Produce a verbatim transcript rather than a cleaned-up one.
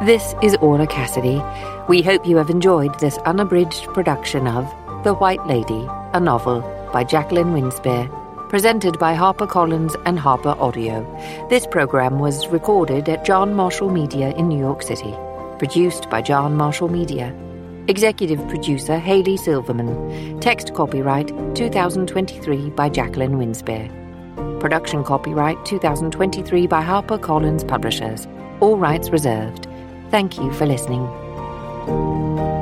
This is Orla Cassidy. We hope you have enjoyed this unabridged production of The White Lady, a novel by Jacqueline Winspear, presented by HarperCollins and Harper Audio. This program was recorded at John Marshall Media in New York City. Produced by John Marshall Media. Executive producer Hayley Silverman. Text copyright two thousand twenty-three by Jacqueline Winspear. Production copyright two thousand twenty-three by HarperCollins Publishers. All rights reserved. Thank you for listening.